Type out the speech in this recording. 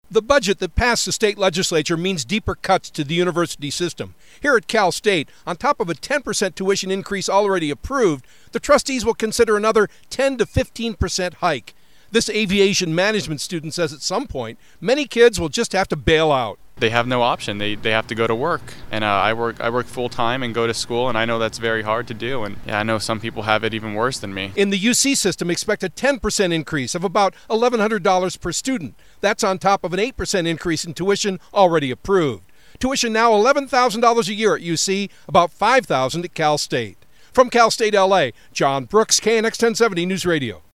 The budget that passed the state legislature means deeper cuts to the university system. Here at Cal State, on top of a 10% tuition increase already approved, the trustees will consider another 10 to 15% hike. This aviation management student says at some point, many kids will just have to bail out. They have no option. They have to go to work. And I work full time and go to school, and I know that's very hard to do. And I know some people have it even worse than me. In the UC system, expect a 10% increase of about $1,100 per student. That's on top of an 8% increase in tuition already approved. Tuition now $11,000 a year at UC, about $5,000 at Cal State. From Cal State LA, John Brooks, KNX 1070 News Radio.